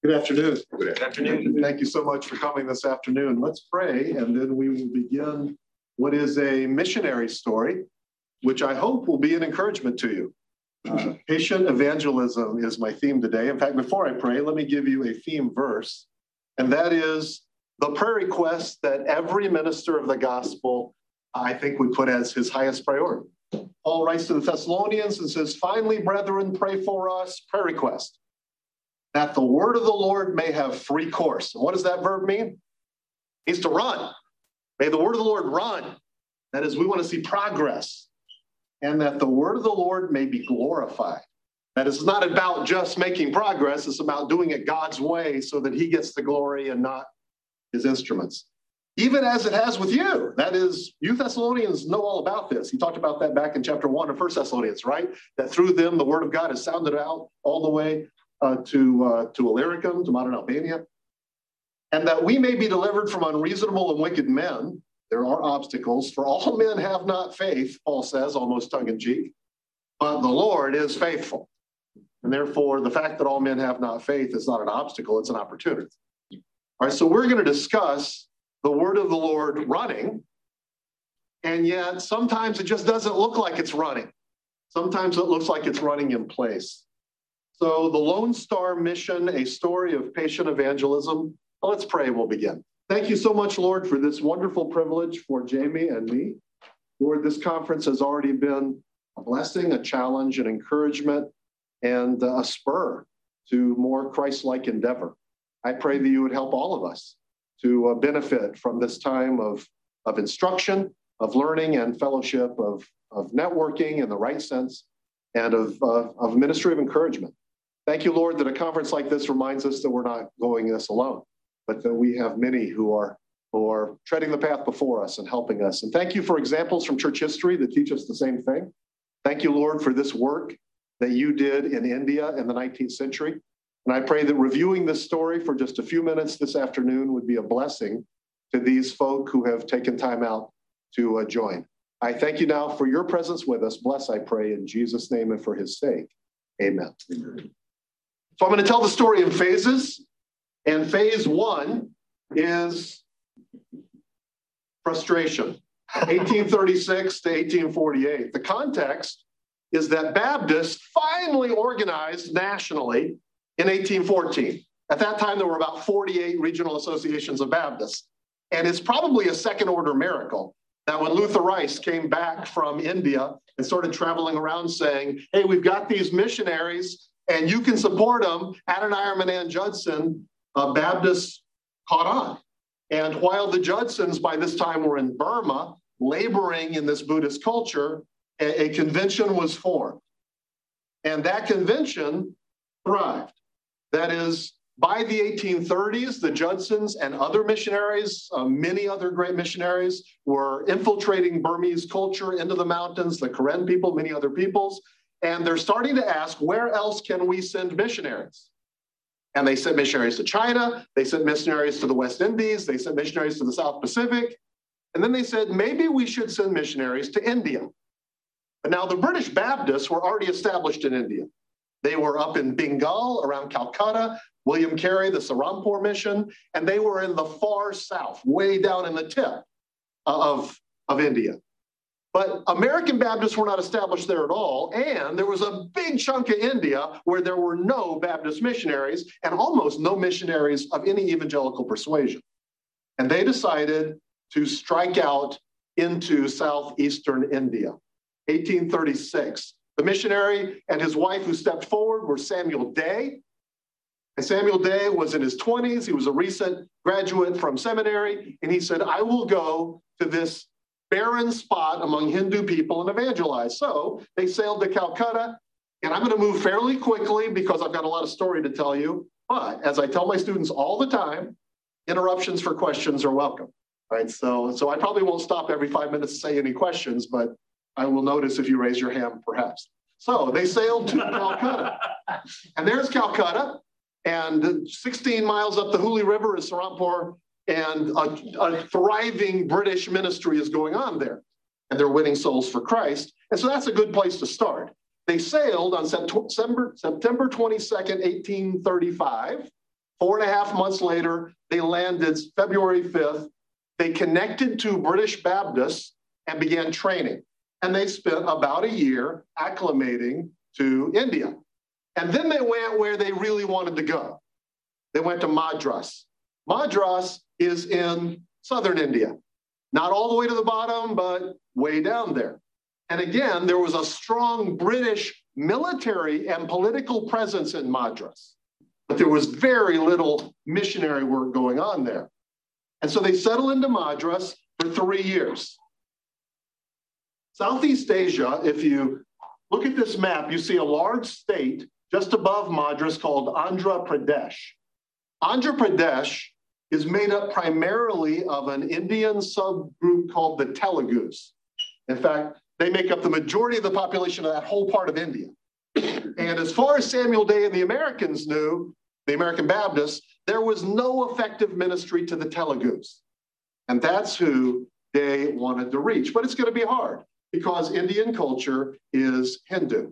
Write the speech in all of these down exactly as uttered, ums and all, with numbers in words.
Good afternoon. Good afternoon. Thank you so much for coming this afternoon. Let's pray, and then we will begin what is a missionary story, which I hope will be an encouragement to you. Uh, patient evangelism is my theme today. In fact, before I pray, let me give you a theme verse, and that is the prayer request that every minister of the gospel, I think, would put as his highest priority. Paul writes to the Thessalonians and says, "Finally, brethren, pray for us," prayer request, "that the word of the Lord may have free course." And what does that verb mean? It means to run. May the word of the Lord run. That is, we want to see progress. And that the word of the Lord may be glorified. That is not about just making progress. It's about doing it God's way so that he gets the glory and not his instruments. Even as it has with you. That is, you Thessalonians know all about this. He talked about that back in chapter one of First Thessalonians, right? That through them, the word of God is sounded out all the way Uh, to uh, to Illyricum, to modern Albania, and that we may be delivered from unreasonable and wicked men. There are obstacles, for all men have not faith, Paul says, almost tongue-in-cheek, but the Lord is faithful. And therefore, the fact that all men have not faith is not an obstacle, it's an opportunity. All right, so we're going to discuss the word of the Lord running, and yet sometimes it just doesn't look like it's running. Sometimes it looks like it's running in place. So the Lone Star Mission, a story of patient evangelism. Well, let's pray and we'll begin. Thank you so much, Lord, for this wonderful privilege for Jamie and me. Lord, this conference has already been a blessing, a challenge, an encouragement, and a spur to more Christ-like endeavor. I pray that you would help all of us to uh, benefit from this time of, of instruction, of learning and fellowship, of, of networking in the right sense, and of, uh, of ministry of encouragement. Thank you, Lord, that a conference like this reminds us that we're not going this alone, but that we have many who are, who are treading the path before us and helping us. And thank you for examples from church history that teach us the same thing. Thank you, Lord, for this work that you did in India in the nineteenth century. And I pray that reviewing this story for just a few minutes this afternoon would be a blessing to these folk who have taken time out to uh, join. I thank you now for your presence with us. Bless, I pray, in Jesus' name and for his sake. Amen. Amen. So I'm going to tell the story in phases. And phase one is frustration, eighteen thirty-six to eighteen forty-eight. The context is that Baptists finally organized nationally in eighteen fourteen. At that time, there were about forty-eight regional associations of Baptists. And it's probably a second order miracle that when Luther Rice came back from India and started traveling around saying, "Hey, we've got these missionaries and you can support them," Adoniram and Ann Judson, uh, Baptists caught on. And while the Judsons by this time were in Burma, laboring in this Buddhist culture, a, a convention was formed. And that convention thrived. That is, by the eighteen thirties, the Judsons and other missionaries, uh, many other great missionaries, were infiltrating Burmese culture into the mountains, the Karen people, many other peoples, and they're starting to ask, where else can we send missionaries? And they sent missionaries to China, they sent missionaries to the West Indies, they sent missionaries to the South Pacific, and then they said, maybe we should send missionaries to India. But now the British Baptists were already established in India. They were up in Bengal, around Calcutta, William Carey, the Serampore mission, and they were in the far south, way down in the tip of, of India. But American Baptists were not established there at all, and there was a big chunk of India where there were no Baptist missionaries and almost no missionaries of any evangelical persuasion. And they decided to strike out into southeastern India, eighteen thirty-six. The missionary and his wife who stepped forward were Samuel Day. And Samuel Day was in his twenties. He was a recent graduate from seminary. And he said, I will go to this barren spot among Hindu people and evangelize. So they sailed to Calcutta. And I'm going to move fairly quickly because I've got a lot of story to tell you. But as I tell my students all the time, interruptions for questions are welcome. All right, so, so I probably won't stop every five minutes to say any questions, but I will notice if you raise your hand, perhaps. So they sailed to Calcutta. And there's Calcutta. And sixteen miles up the Hooghly River is Serampore, and a, a thriving British ministry is going on there. And they're winning souls for Christ. And so that's a good place to start. They sailed on September, September twenty-second, eighteen thirty-five, Four and a half months later, they landed February fifth. They connected to British Baptists and began training. And they spent about a year acclimating to India. And then they went where they really wanted to go. They went to Madras. Madras is in southern India. Not all the way to the bottom, but way down there. And again, there was a strong British military and political presence in Madras. But there was very little missionary work going on there. And so they settled into Madras for three years. Southeast Asia, if you look at this map, you see a large state just above Madras called Andhra Pradesh. Andhra Pradesh is made up primarily of an Indian subgroup called the Telugus. In fact, they make up the majority of the population of that whole part of India. And as far as Samuel Day and the Americans knew, the American Baptists, there was no effective ministry to the Telugus. And that's who they wanted to reach. But it's going to be hard because Indian culture is Hindu.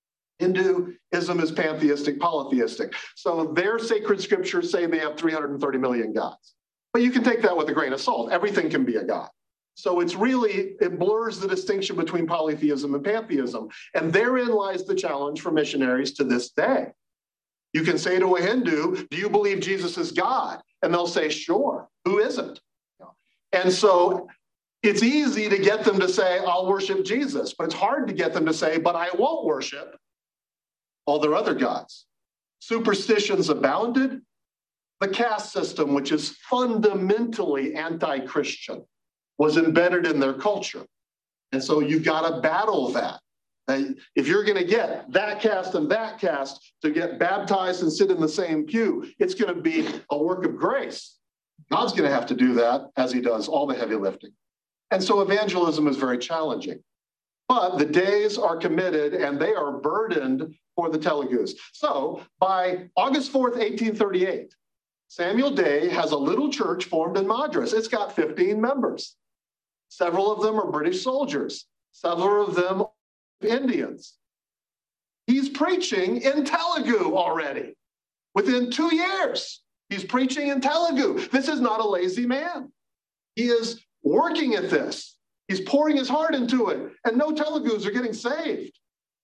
Hinduism is pantheistic, polytheistic. So their sacred scriptures say they have three hundred thirty million gods. But you can take that with a grain of salt. Everything can be a god. So it's really, it blurs the distinction between polytheism and pantheism. And therein lies the challenge for missionaries to this day. You can say to a Hindu, do you believe Jesus is God? And they'll say, sure, who isn't? And so it's easy to get them to say, I'll worship Jesus, but it's hard to get them to say, but I won't worship all their other gods. Superstitions abounded. The caste system, which is fundamentally anti-Christian, was embedded in their culture. And so you've got to battle that. And if you're going to get that caste and that caste to get baptized and sit in the same pew, it's going to be a work of grace. God's going to have to do that as he does all the heavy lifting. And so evangelism is very challenging. But the days are committed and they are burdened for the Telugus. So by August fourth, eighteen thirty-eight, Samuel Day has a little church formed in Madras. It's got fifteen members. Several of them are British soldiers. Several of them Indians. He's preaching in Telugu already. Within two years, he's preaching in Telugu. This is not a lazy man. He is working at this. He's pouring his heart into it, and no Telugus are getting saved.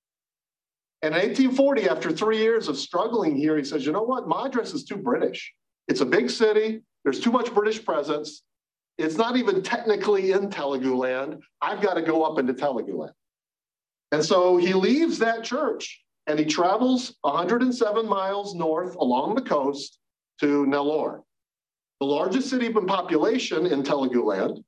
And in eighteen forty, after three years of struggling here, he says, you know what? Madras is too British. It's a big city. There's too much British presence. It's not even technically in Telugu land. I've got to go up into Telugu land. And so he leaves that church and he travels one hundred seven miles north along the coast to Nellore, the largest city in population in Telugu land.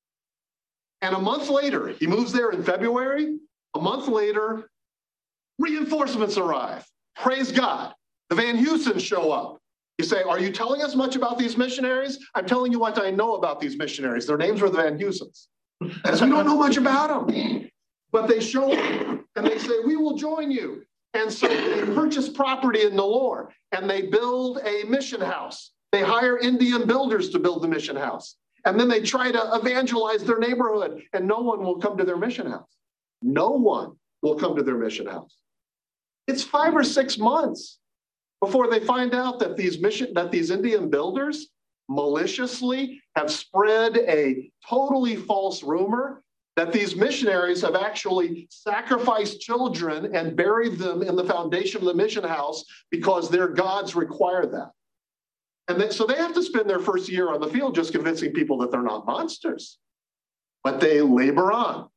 And a month later, he moves there in February. A month later, reinforcements arrive. Praise God. The Van Husens show up. You say, are you telling us much about these missionaries? I'm telling you what I know about these missionaries. Their names were the Van Husens. And so we don't know much about them. But they show up and they say, we will join you. And so they purchase property in Nellore and they build a mission house. They hire Indian builders to build the mission house. And then they try to evangelize their neighborhood and no one will come to their mission house. No one will come to their mission house. It's five or six months before they find out that these mission, that these Indian builders maliciously have spread a totally false rumor that these missionaries have actually sacrificed children and buried them in the foundation of the mission house because their gods require that. And then, so they have to spend their first year on the field just convincing people that they're not monsters. But they labor on.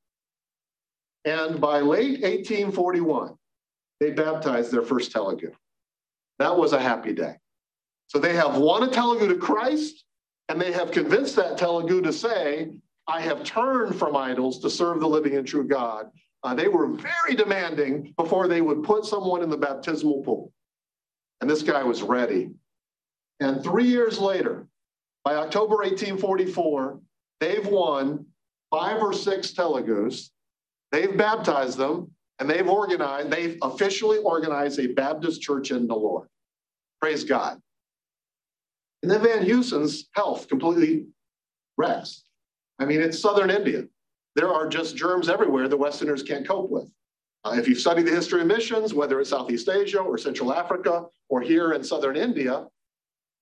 And by late eighteen forty-one, they baptized their first Telugu. That was a happy day. So they have won a Telugu to Christ, and they have convinced that Telugu to say, I have turned from idols to serve the living and true God. Uh, they were very demanding before they would put someone in the baptismal pool. And this guy was ready. And three years later, by October eighteen forty-four, they've won five or six Telugus. They've baptized them, and they've organized, they've officially organized a Baptist church in Nellore. Praise God. And then Van Heusen's health completely wrecks. I mean, it's southern India. There are just germs everywhere the Westerners can't cope with. Uh, if you've studied the history of missions, whether it's Southeast Asia or Central Africa or here in southern India,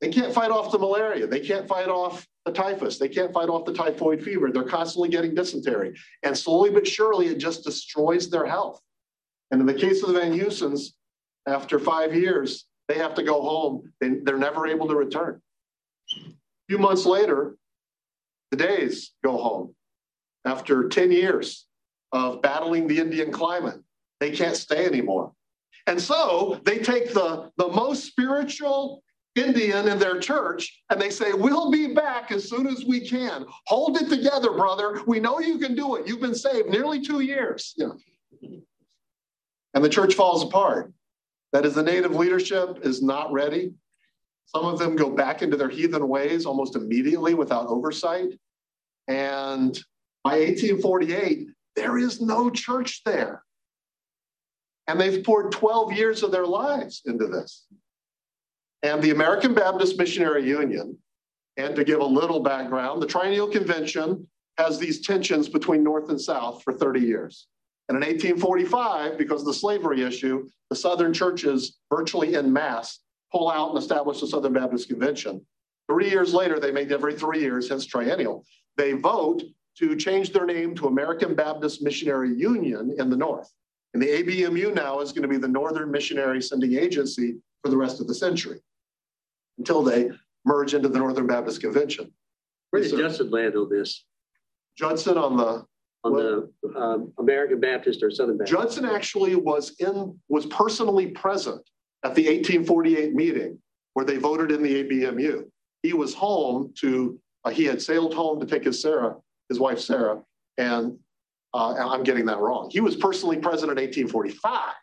They can't fight off the malaria. They can't fight off the typhus. They can't fight off the typhoid fever. They're constantly getting dysentery. And slowly but surely, it just destroys their health. And in the case of the Van Husens, after five years, they have to go home. They, they're never able to return. A few months later, the Days go home. After ten years of battling the Indian climate, they can't stay anymore. And so they take the, the most spiritual Indian in their church and they say, we'll be back as soon as we can. Hold it together, brother. We know you can do it. You've been saved nearly two years. You know. And the church falls apart. That is, the native leadership is not ready. Some of them go back into their heathen ways almost immediately without oversight. And by eighteen forty-eight, there is no church there. And they've poured twelve years of their lives into this. And the American Baptist Missionary Union, and to give a little background, the Triennial Convention has these tensions between North and South for thirty years. And in eighteen forty-five, because of the slavery issue, the Southern churches virtually en masse pull out and establish the Southern Baptist Convention. Three years later, they make every three years, hence triennial, they vote to change their name to American Baptist Missionary Union in the North. And the A B M U now is going to be the Northern Missionary Sending Agency for the rest of the century, until they merge into the Northern Baptist Convention. Where did so, Judson land on this? Judson on the on well, the um, American Baptist or Southern Baptist? Judson actually was in was personally present at the eighteen forty-eight meeting where they voted in the A B M U. He was home to uh, he had sailed home to take his Sarah, his wife Sarah, and, uh, and I'm getting that wrong. He was personally present in eighteen forty-five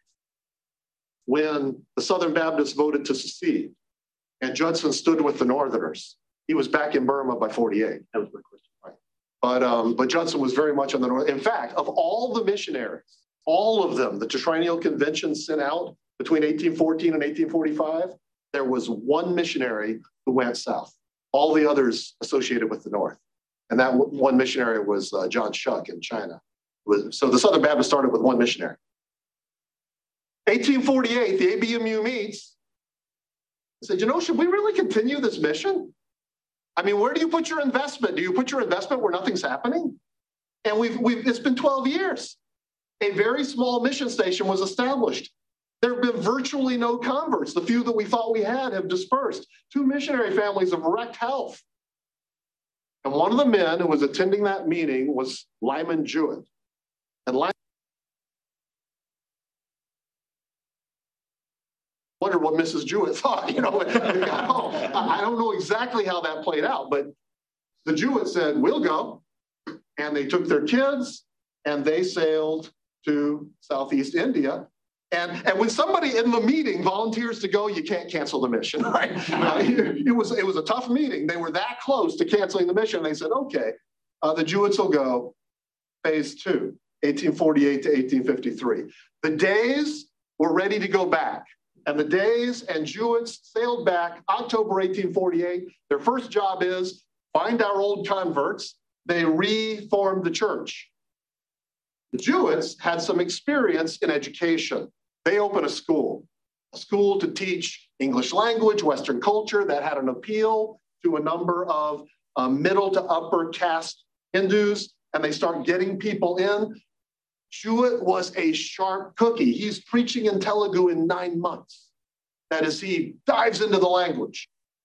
when the Southern Baptists voted to secede. And Judson stood with the Northerners. He was back in Burma by forty-eight. That was my question. Right. But, um, but Judson was very much on the North. In fact, of all the missionaries, all of them, the Triennial Convention sent out between eighteen fourteen and eighteen forty-five, there was one missionary who went south. All the others associated with the North. And that w- one missionary was uh, John Shuck in China. Was, so the Southern Baptist started with one missionary. eighteen forty-eight, the A B M U meets. I said, you know, should we really continue this mission? I mean, where do you put your investment? Do you put your investment where nothing's happening? And we've, we've it's been twelve years. A very small mission station was established. There have been virtually no converts. The few that we thought we had have dispersed. Two missionary families have wrecked health. And one of the men who was attending that meeting was Lyman Jewett. And Lyman wondered what Missus Jewett thought, you know. I don't know exactly how that played out, but the Jewett said, we'll go. And they took their kids and they sailed to Southeast India. And, and when somebody in the meeting volunteers to go, you can't cancel the mission, right? Uh, it, it, was, it was a tough meeting. They were that close to canceling the mission. They said, okay, uh, the Jewetts will go. Phase two, eighteen forty-eight to eighteen fifty-three. The Days were ready to go back. And the Days and Jewetts sailed back October eighteen forty-eight. Their first job is find our old converts. They reformed the church. The Jewetts had some experience in education. They opened a school, a school to teach English language, Western culture that had an appeal to a number of uh, middle to upper caste Hindus, and they start getting people in. Jewett was a sharp cookie. He's preaching in Telugu in nine months. That is, he dives into the language.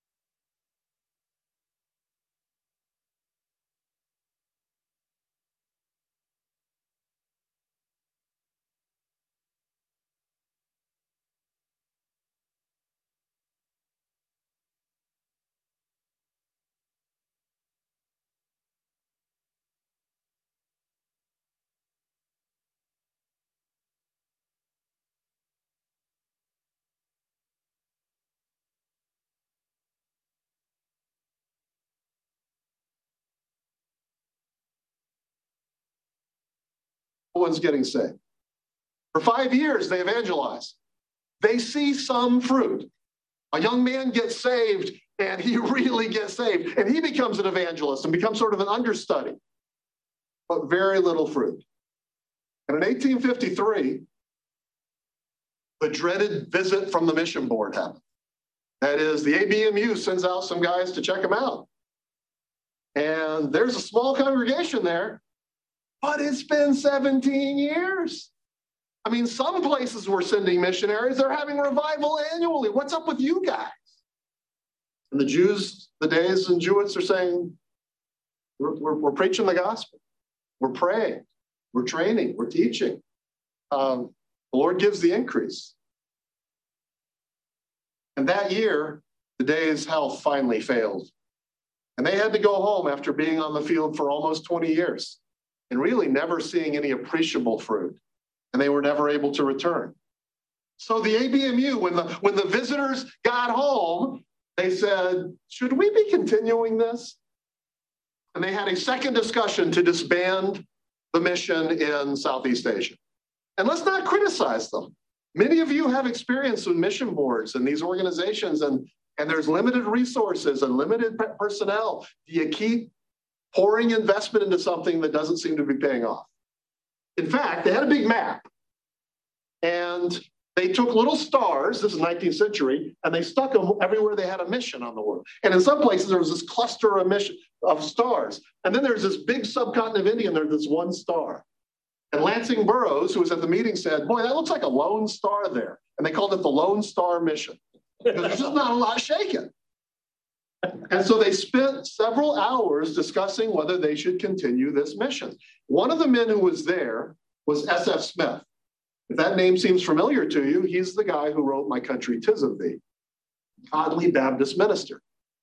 No one's getting saved. For five years, they evangelize. They see some fruit. A young man gets saved, and he really gets saved, and he becomes an evangelist and becomes sort of an understudy, but very little fruit. And in eighteen fifty-three, the dreaded visit from the mission board happened. That is, the A B M U sends out some guys to check them out. And there's a small congregation there, but it's been seventeen years. I mean, some places we're sending missionaries, they're having revival annually. What's up with you guys? And the Jews, the Days and Jewets are saying, we're, we're, we're preaching the gospel. We're praying. We're training. We're teaching. Um, the Lord gives the increase. And that year, the Days' health finally failed. And they had to go home after being on the field for almost twenty years and really never seeing any appreciable fruit. And they were never able to return. So the A B M U, when the, when the visitors got home, they said, should we be continuing this? And they had a second discussion to disband the mission in Southeast Asia. And let's not criticize them. Many of you have experience with mission boards and these organizations, and, and there's limited resources and limited personnel. Do you keep pouring investment into something that doesn't seem to be paying off? In fact, they had a big map, and they took little stars, this is nineteenth century, and they stuck them everywhere they had a mission on the world. And in some places, there was this cluster of, mission, of stars. And then there's this big subcontinent of India, and there's this one star. And Lansing Burroughs, who was at the meeting, said, boy, that looks like a lone star there. And they called it the Lone Star Mission, because there's just not a lot shaking. And so they spent several hours discussing whether they should continue this mission. One of the men who was there was S F Smith. If that name seems familiar to you, he's the guy who wrote My Country 'Tis of Thee, godly Baptist minister.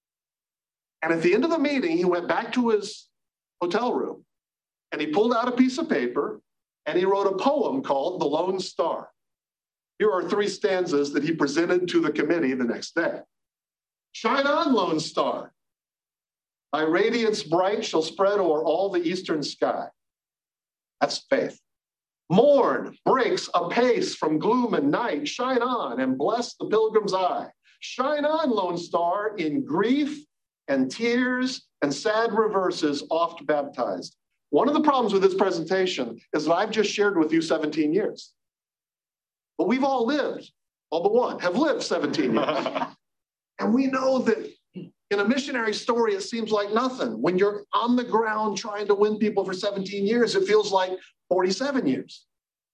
And at the end of the meeting, he went back to his hotel room and he pulled out a piece of paper and he wrote a poem called The Lone Star. Here are three stanzas that he presented to the committee the next day. Shine on, Lone Star. Thy radiance bright shall spread o'er all the eastern sky. That's faith. Morn breaks apace from gloom and night. Shine on and bless the pilgrim's eye. Shine on, Lone Star, in grief and tears and sad reverses oft baptized. One of the problems with this presentation is that I've just shared with you seventeen years. But we've all lived, all but one, have lived seventeen years. And we know that in a missionary story, it seems like nothing. When you're on the ground trying to win people for seventeen years, it feels like forty-seven years.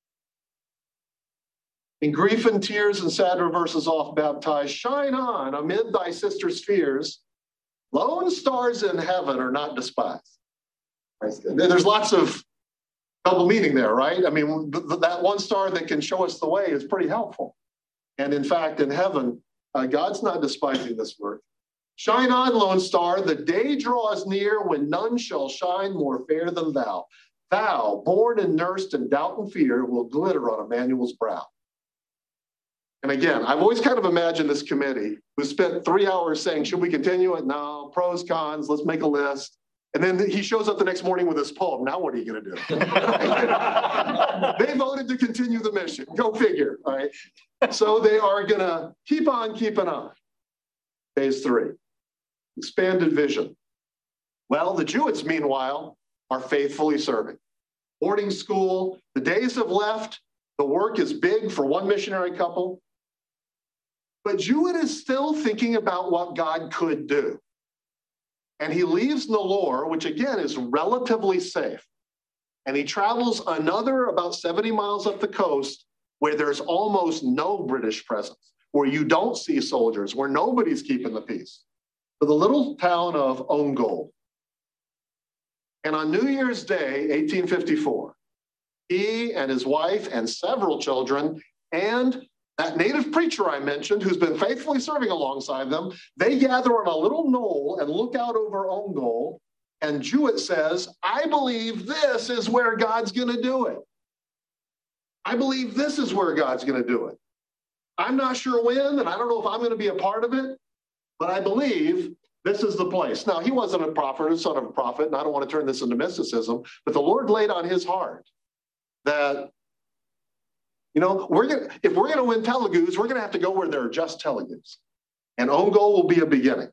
In grief and tears and sad reverses oft baptized, shine on amid thy sister's fears. Lone stars in heaven are not despised. There's lots of double meaning there, right? I mean, th- that one star that can show us the way is pretty helpful. And in fact, in heaven, uh, God's not despising this work. Shine on, Lone Star, the day draws near when none shall shine more fair than thou. Thou, born and nursed in doubt and fear, will glitter on Emmanuel's brow. And again, I've always kind of imagined this committee who spent three hours saying, should we continue it? No, pros, cons, let's make a list. And then he shows up the next morning with his poem. Now what are you going to do? They voted to continue the mission. Go figure, all right? So they are going to keep on keeping on. Phase three, expanded vision. Well, the Jewets, meanwhile, are faithfully serving. Boarding school, the days have left. The work is big for one missionary couple. But Jewett is still thinking about what God could do. And he leaves Nellore, which again is relatively safe. And he travels another about seventy miles up the coast where there's almost no British presence, where you don't see soldiers, where nobody's keeping the peace, to the little town of Ongole. And on New Year's Day, eighteen fifty-four, he and his wife and several children and that native preacher I mentioned, who's been faithfully serving alongside them, they gather on a little knoll and look out over Ongole. And Jewett says, I believe this is where God's going to do it. I believe this is where God's going to do it. I'm not sure when, and I don't know if I'm going to be a part of it, but I believe this is the place. Now, he wasn't a prophet, a son of a prophet, and I don't want to turn this into mysticism, but the Lord laid on his heart that, you know, we're gonna, if we're going to win Telugus, we're going to have to go where there are just Telugus. And Ongole will be a beginning.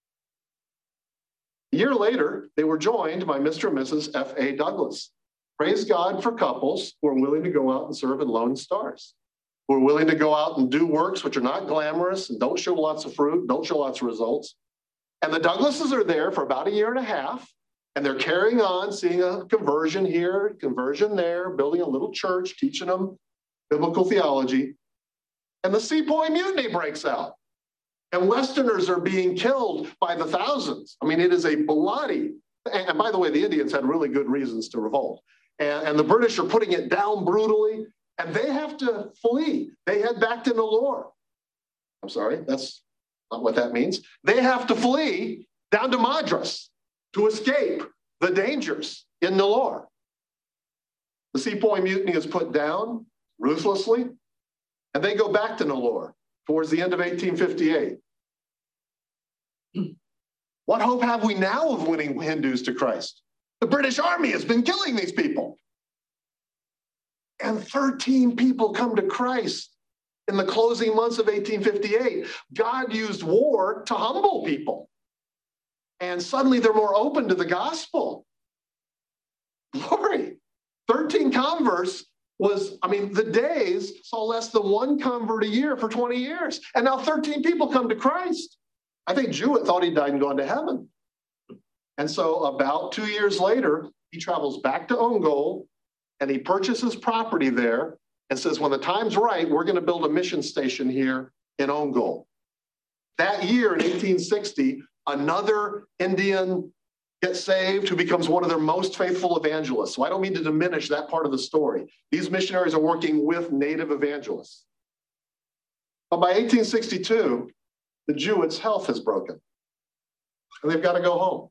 A year later, they were joined by Mister and Missus F A Douglas. Praise God for couples who are willing to go out and serve in Lone Stars. who are willing to go out and do works which are not glamorous and don't show lots of fruit, don't show lots of results. And the Douglases are there for about a year and a half, and they're carrying on, seeing a conversion here, conversion there, building a little church, teaching them biblical theology. And the Sepoy Mutiny breaks out. And Westerners are being killed by the thousands. I mean, it is a bloody, and by the way, the Indians had really good reasons to revolt. And, and the British are putting it down brutally, and they have to flee. They head back to Nellore. I'm sorry, that's not what that means. They have to flee down to Madras to escape the dangers in Nellore. The Sepoy Mutiny is put down ruthlessly, and they go back to Nellore towards the end of eighteen fifty-eight. What hope have we now of winning Hindus to Christ? The British Army has been killing these people. And thirteen people come to Christ in the closing months of eighteen fifty-eight. God used war to humble people. And suddenly they're more open to the gospel. Glory. thirteen converts was, I mean, the days saw less than one convert a year for twenty years. And now thirteen people come to Christ. I think Jewett thought he died and gone to heaven. And so about two years later, he travels back to Ongole and he purchases property there and says, when the time's right, we're going to build a mission station here in Ongole. That year in eighteen sixty, another Indian gets saved who becomes one of their most faithful evangelists. So I don't mean to diminish that part of the story. These missionaries are working with native evangelists. But by eighteen sixty-two, the Jewett's health is broken. And they've got to go home.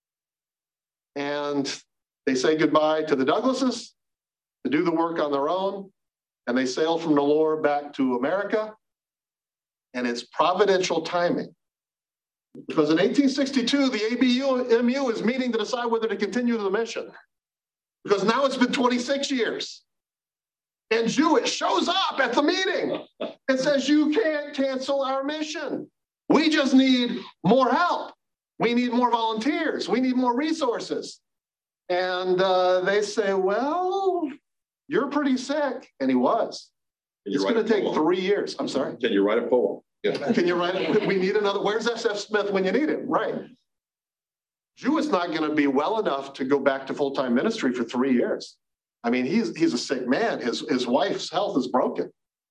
And they say goodbye to the Douglases to do the work on their own. And they sail from Nellore back to America. And it's providential timing. Because in eighteen sixty-two, the A B M U is meeting to decide whether to continue the mission. Because now it's been twenty-six years. And Jewett shows up at the meeting and says, you can't cancel our mission. We just need more help. We need more volunteers. We need more resources. And uh, they say, well, you're pretty sick. And he was. It's going to take three years. I'm sorry. Can you write a poem? Yeah. Can you write it? We need another. Where's S F Smith when you need him? Right. Jewett's not going to be well enough to go back to full-time ministry for three years. I mean, he's he's a sick man. His, his wife's health is broken.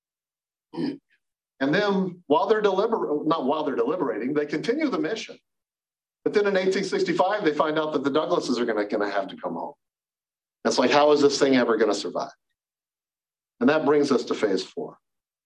And then while they're deliber not while they're deliberating, they continue the mission. But then in eighteen sixty-five, they find out that the Douglases are going to have to come home. It's like, how is this thing ever going to survive? And that brings us to phase four.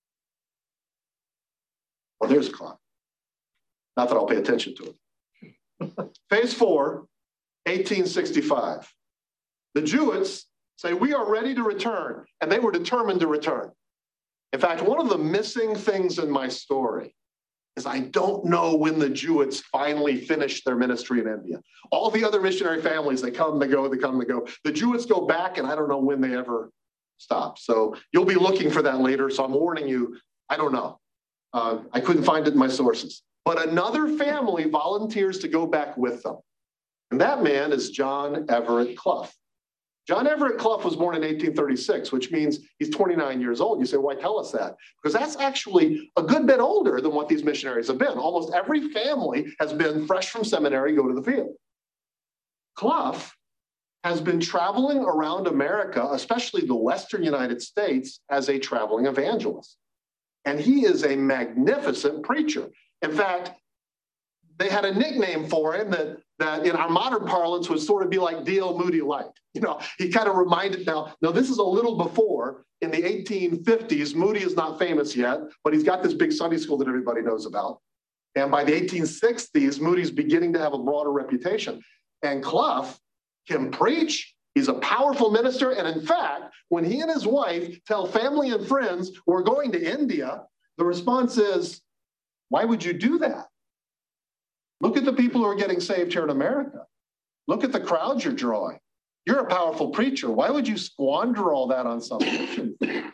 Well, there's a clock. Not that I'll pay attention to it. Phase four, eighteen sixty-five. The Jewetts say, we are ready to return. And they were determined to return. In fact, one of the missing things in my story is I don't know when the Jewetts finally finished their ministry in India. All the other missionary families, they come, they go, they come, they go. The Jewetts go back, and I don't know when they ever stop. So you'll be looking for that later. So I'm warning you, I don't know. Uh, I couldn't find it in my sources. But another family volunteers to go back with them. And that man is John Everett Clough. John Everett Clough was born in eighteen thirty-six, which means he's twenty-nine years old. You say, why tell us that? Because that's actually a good bit older than what these missionaries have been. Almost every family has been fresh from seminary, go to the field. Clough has been traveling around America, especially the Western United States, as a traveling evangelist. And he is a magnificent preacher. In fact, they had a nickname for him that, that in our modern parlance would sort of be like D L Moody light. You know, he kind of reminded, now, now this is a little before, in the eighteen fifties, Moody is not famous yet, but he's got this big Sunday school that everybody knows about. And by the eighteen sixties, Moody's beginning to have a broader reputation. And Clough can preach. He's a powerful minister. And in fact, when he and his wife tell family and friends, we're going to India, the response is, why would you do that? Look at the people who are getting saved here in America. Look at the crowds you're drawing. You're a powerful preacher. Why would you squander all that on some mission?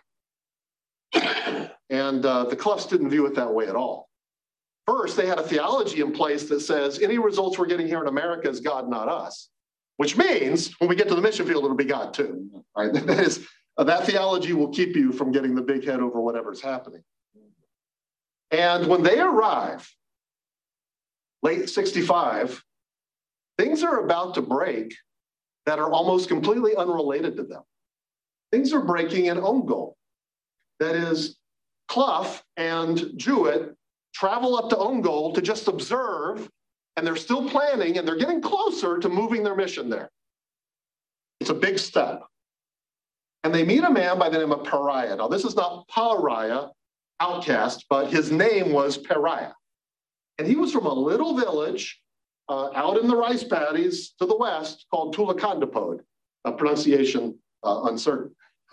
And uh, the Cloughs didn't view it that way at all. First, they had a theology in place that says any results we're getting here in America is God, not us. Which means when we get to the mission field, it'll be God too. Right? That is, Uh, that theology will keep you from getting the big head over whatever's happening. And when they arrive, late sixty-five, things are about to break that are almost completely unrelated to them. Things are breaking in Ongole. That is, Clough and Jewett travel up to Ongole to just observe, and they're still planning, and they're getting closer to moving their mission there. It's a big step. And they meet a man by the name of Pariah. Now, this is not Pariah, outcast, but his name was Pariah. And he was from a little village uh, out in the rice paddies to the west called Tulakandapod, a pronunciation uh, uncertain.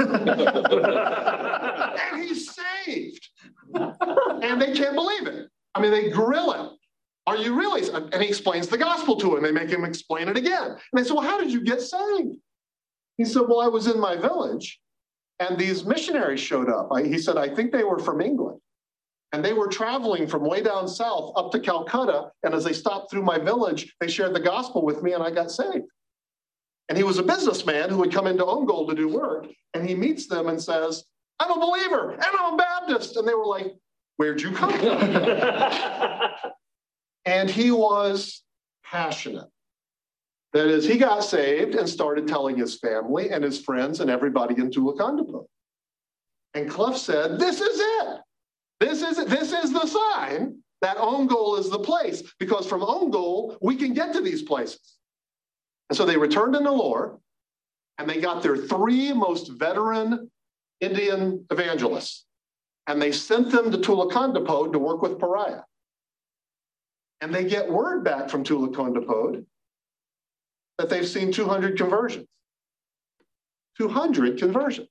And he's saved. And they can't believe it. I mean, they grill him. Are you really? And he explains the gospel to him. They make him explain it again. And they say, well, how did you get saved? He said, well, I was in my village and these missionaries showed up. I, he said, I think they were from England. And they were traveling from way down south up to Calcutta. And as they stopped through my village, they shared the gospel with me and I got saved. And he was a businessman who would come into Ongole to do work. And he meets them and says, I'm a believer and I'm a Baptist. And they were like, where'd you come from? And he was passionate. That is, he got saved and started telling his family and his friends and everybody in Tulakandapod. And Clough said, this is it. This is it. This is the sign that Ongole is the place, because from Ongole, we can get to these places. And so they returned to Nellore, and they got their three most veteran Indian evangelists, and they sent them to Tulakandapod to work with Pariah. And they get word back from Tulakandapod that they've seen two hundred conversions. two hundred conversions.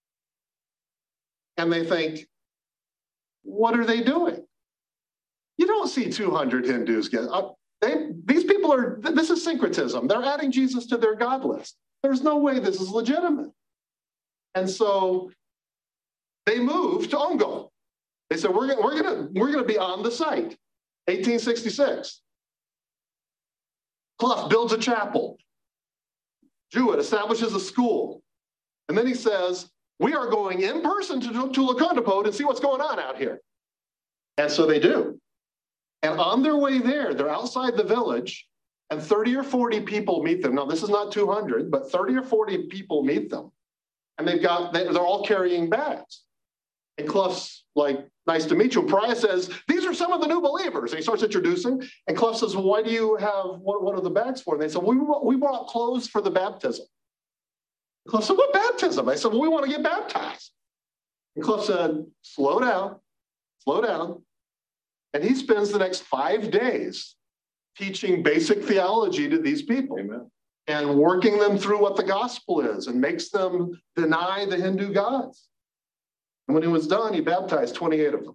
And they think, what are they doing? You don't see two hundred Hindus get up. They, these people are, this is syncretism. They're adding Jesus to their God list. There's no way this is legitimate. And so they moved to Ongole. They said, we're gonna, we're gonna, we're gonna be on the site. eighteen sixty-six. Clough builds a chapel. Jewett establishes a school. And then he says, we are going in person to Tulakandapod and see what's going on out here. And so they do. And on their way there, they're outside the village, and thirty or forty people meet them. Now, this is not two hundred, but thirty or forty people meet them. And they've got, they're all carrying bags. And Clough's like, nice to meet you. And Pariah says, these are some of the new believers. And he starts introducing. And Clough says, well, why do you have, what, what are the bags for? And they said, well, we, we brought clothes for the baptism. And Clough said, what baptism? I said, well, we want to get baptized. And Clough said, slow down, slow down. And he spends the next five days teaching basic theology to these people. Amen. And working them through what the gospel is and makes them deny the Hindu gods. And when he was done, he baptized twenty-eight of them.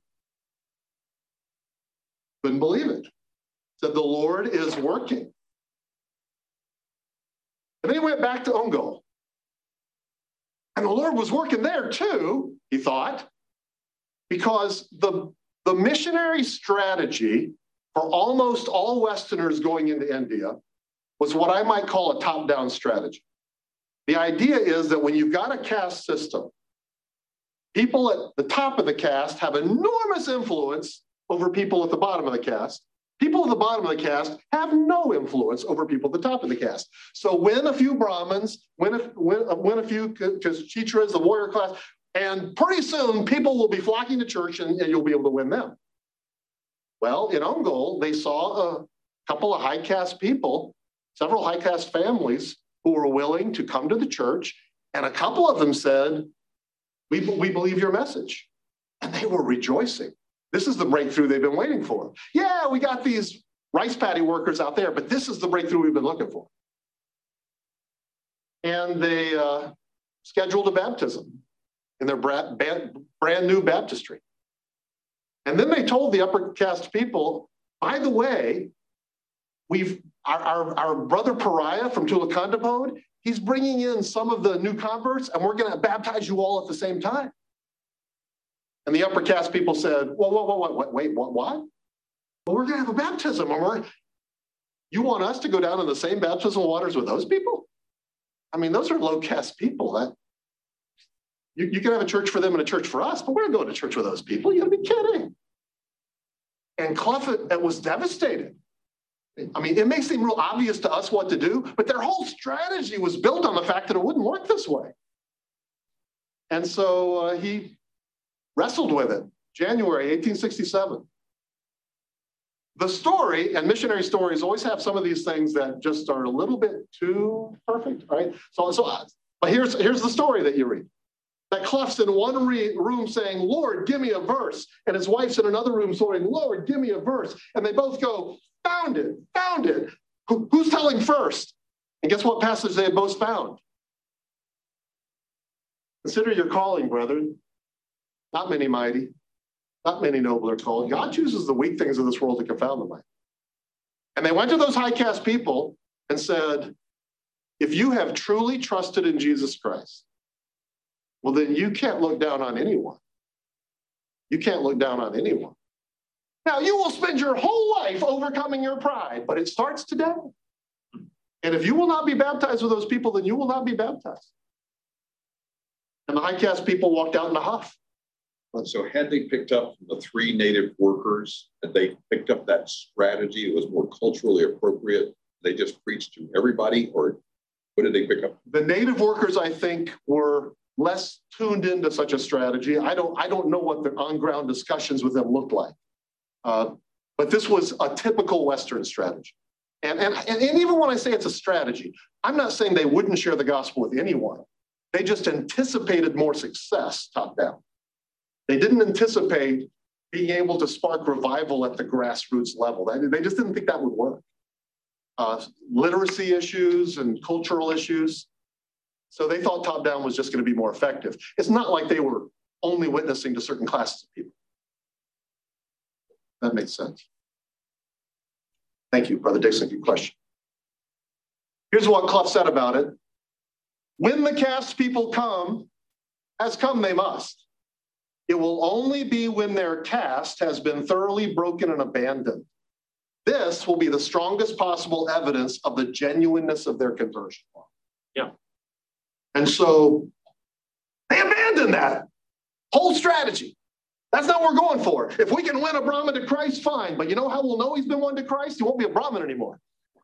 Couldn't believe it. Said the Lord is working. And then he went back to Ongole. And the Lord was working there too, he thought, because the, the missionary strategy for almost all Westerners going into India was what I might call a top-down strategy. The idea is that when you've got a caste system, people at the top of the caste have enormous influence over people at the bottom of the caste. People at the bottom of the caste have no influence over people at the top of the caste. So win a few Brahmins, win a, win, win a few Kshetras, the warrior class, and pretty soon people will be flocking to church and, and you'll be able to win them. Well, in Ongole, they saw a couple of high caste people, several high caste families who were willing to come to the church, and a couple of them said, we, we believe your message. And they were rejoicing. This is the breakthrough they've been waiting for. Yeah, we got these rice paddy workers out there, but this is the breakthrough we've been looking for. And they uh, scheduled a baptism in their brand, brand new baptistry. And then they told the upper caste people, by the way, we've our, our, our brother Pariah from Tulakandapod, he's bringing in some of the new converts, and we're going to baptize you all at the same time. And the upper caste people said, whoa, whoa, whoa, whoa, wait, what, what? Well, we're going to have a baptism. And we're, you want us to go down in the same baptismal waters with those people? I mean, those are low caste people. That, You, you can have a church for them and a church for us, but we're not going to church with those people. You gotta be kidding. And Clough was devastated. I mean, it may seem real obvious to us what to do, but their whole strategy was built on the fact that it wouldn't work this way. And so uh, he wrestled with it. January eighteen sixty-seven. The story, and missionary stories always have some of these things that just are a little bit too perfect, right? So, so but here's, here's the story that you read. That Clough's in one re room saying, Lord, give me a verse. And his wife's in another room saying, Lord, give me a verse. And they both go, found it, found it. Who, who's telling first? And guess what passage they had both found? Consider your calling, brethren. Not many mighty, not many noble are called. God chooses the weak things of this world to confound the mighty. And they went to those high caste people and said, if you have truly trusted in Jesus Christ, well, then you can't look down on anyone. You can't look down on anyone. Now, you will spend your whole life overcoming your pride, but it starts today. And if you will not be baptized with those people, then you will not be baptized. And the high caste people walked out in a huff. So had they picked up from the three native workers, had they picked up that strategy, it was more culturally appropriate, they just preached to everybody, or what did they pick up? The native workers, I think, were less tuned into such a strategy. I don't, I don't know what the on-ground discussions with them looked like. Uh, but this was a typical Western strategy. And, and, and even when I say it's a strategy, I'm not saying they wouldn't share the gospel with anyone. They just anticipated more success top down. They didn't anticipate being able to spark revival at the grassroots level. They, they just didn't think that would work. Uh, literacy issues and cultural issues. So they thought top down was just going to be more effective. It's not like they were only witnessing to certain classes of people. That makes sense. Thank you, Brother Dixon. Good question. Here's what Clough said about it. When the caste people come, as come they must. It will only be when their caste has been thoroughly broken and abandoned. This will be the strongest possible evidence of the genuineness of their conversion. Yeah. And so they abandoned that whole strategy. That's not what we're going for. If we can win a Brahmin to Christ, fine. But you know how we'll know he's been won to Christ? He won't be a Brahmin anymore.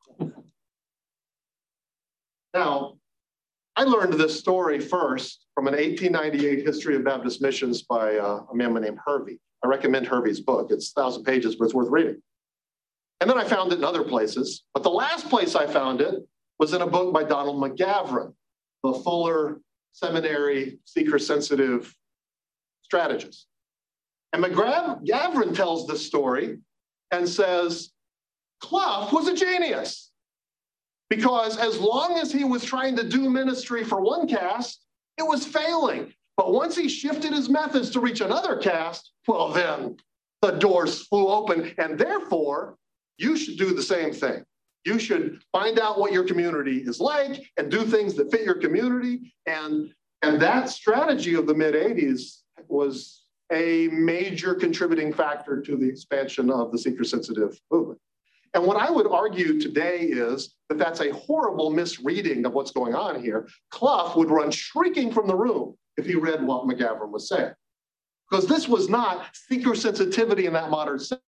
Now, I learned this story first from an eighteen ninety-eight History of Baptist Missions by uh, a man named Hervey. I recommend Hervey's book. It's a thousand pages, but it's worth reading. And then I found it in other places. But the last place I found it was in a book by Donald McGavran, the Fuller Seminary seeker-sensitive strategist. And McGavran tells this story and says, Clough was a genius. Because as long as he was trying to do ministry for one caste, it was failing. But once he shifted his methods to reach another caste, well, then the doors flew open. And therefore, you should do the same thing. You should find out what your community is like and do things that fit your community. And, and that strategy of the mid eighties was a major contributing factor to the expansion of the seeker-sensitive movement. And what I would argue today is that that's a horrible misreading of what's going on here. Clough would run shrieking from the room if he read what McGavran was saying. Because this was not seeker sensitivity in that modern sense.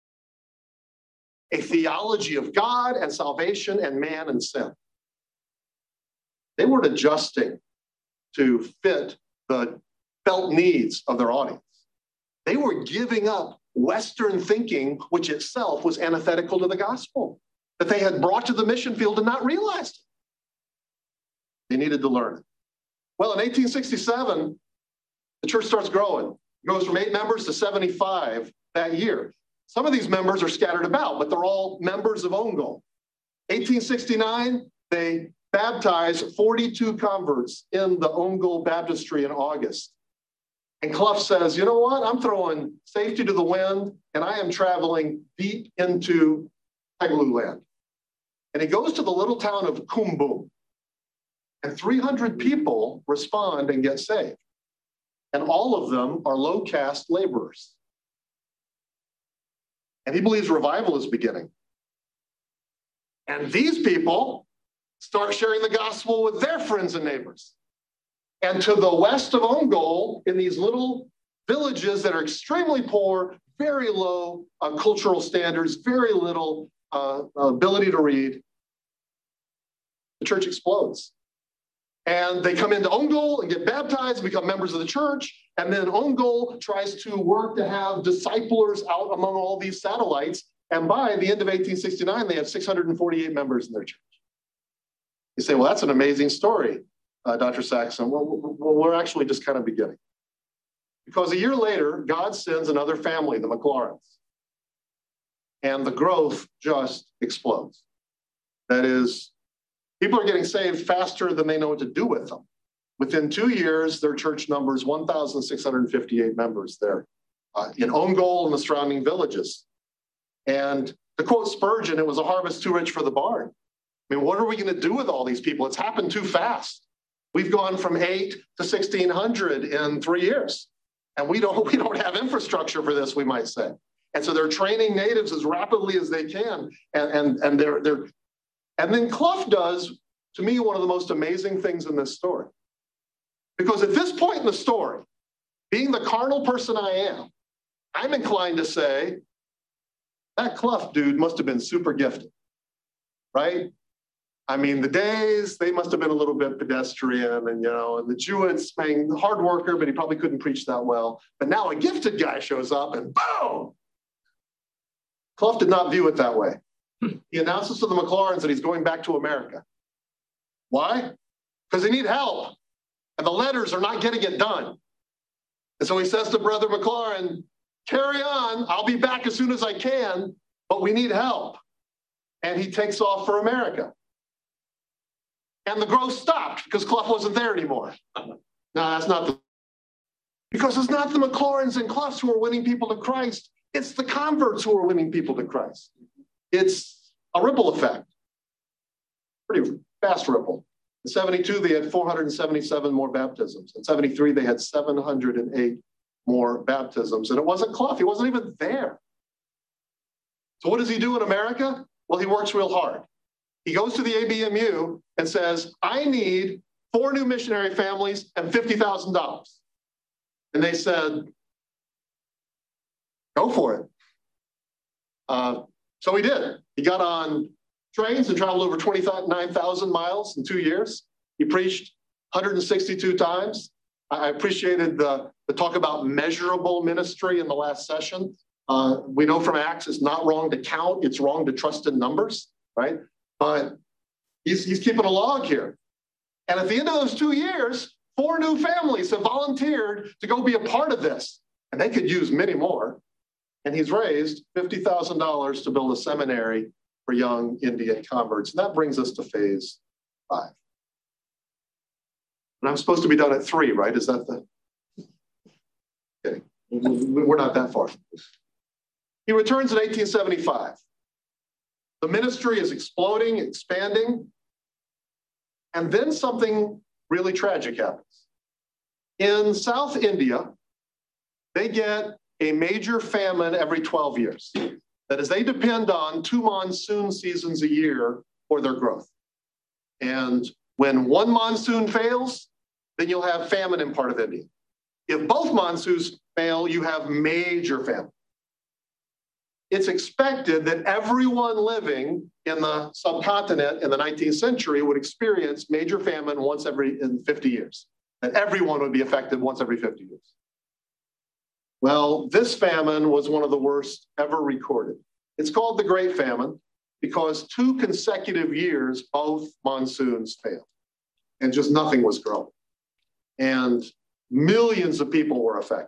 A theology of God and salvation and man and sin. They weren't adjusting to fit the felt needs of their audience. They were giving up Western thinking, which itself was antithetical to the gospel, that they had brought to the mission field and not realized it. They needed to learn it. Well, in eighteen sixty-seven, the church starts growing. It goes from eight members to seventy-five that year. Some of these members are scattered about, but they're all members of ONGO. eighteen sixty-nine, they baptize forty-two converts in the ONGO baptistry in August. And Clough says, you know what? I'm throwing safety to the wind, and I am traveling deep into Tagaloo land. And he goes to the little town of Kumbum. And three hundred people respond and get saved. And all of them are low caste laborers. And he believes revival is beginning. And these people start sharing the gospel with their friends and neighbors. And to the west of Ongole, in these little villages that are extremely poor, very low uh, cultural standards, very little uh, ability to read, the church explodes. And they come into Ongole and get baptized, become members of the church. And then Ongole tries to work to have disciplers out among all these satellites. And by the end of eighteen sixty-nine, they have six hundred forty-eight members in their church. You say, well, that's an amazing story, uh, Doctor Saxon. Well, well, we're actually just kind of beginning. Because a year later, God sends another family, the McLaurens. And the growth just explodes. That is, people are getting saved faster than they know what to do with them. Within two years, their church numbers one thousand six hundred fifty-eight members there uh, in Ongole and the surrounding villages. And to quote Spurgeon, it was a harvest too rich for the barn. I mean, what are we going to do with all these people? It's happened too fast. We've gone from eight to sixteen hundred in three years. And we don't, we don't have infrastructure for this, we might say. And so they're training natives as rapidly as they can. And, and, and they're, they're, and then Clough does, to me, one of the most amazing things in this story. Because at this point in the story, being the carnal person I am, I'm inclined to say, that Clough dude must have been super gifted, right? I mean, the days, they must have been a little bit pedestrian and, you know, and the Jewitts, I mean, hard worker, but he probably couldn't preach that well. But now a gifted guy shows up and boom! Clough did not view it that way. He announces to the McLaurens that he's going back to America. Why? Because they need help. And the letters are not getting it done. And so he says to Brother McLauren, carry on, I'll be back as soon as I can, but we need help. And he takes off for America. And the growth stopped because Clough wasn't there anymore. No, that's not the... Because it's not the McLaurens and Cloughs who are winning people to Christ. It's the converts who are winning people to Christ. It's a ripple effect. Pretty fast ripple. In seventy-two, they had four hundred seventy-seven more baptisms. In seventy-three, they had seven hundred eight more baptisms. And it wasn't Clough. He wasn't even there. So what does he do in America? Well, he works real hard. He goes to the A B M U and says, I need four new missionary families and fifty thousand dollars. And they said, go for it. Uh, so he did. He got on trains and traveled over twenty-nine thousand miles in two years. He preached one hundred sixty-two times. I appreciated the, the talk about measurable ministry in the last session. Uh, we know from Acts it's not wrong to count, it's wrong to trust in numbers, right? But he's, he's keeping a log here. And at the end of those two years, four new families have volunteered to go be a part of this. And they could use many more. And he's raised fifty thousand dollars to build a seminary for young Indian converts. And that brings us to phase five. And I'm supposed to be done at three, right? Is that the... Okay. We're not that far. He returns in eighteen seventy-five. The ministry is exploding, expanding. And then something really tragic happens. In South India, they get a major famine every twelve years. That is, they depend on two monsoon seasons a year for their growth. And when one monsoon fails, then you'll have famine in part of India. If both monsoons fail, you have major famine. It's expected that everyone living in the subcontinent in the nineteenth century would experience major famine once every in fifty years. That everyone would be affected once every fifty years. Well, this famine was one of the worst ever recorded. It's called the Great Famine because two consecutive years, both monsoons failed and just nothing was growing. And millions of people were affected.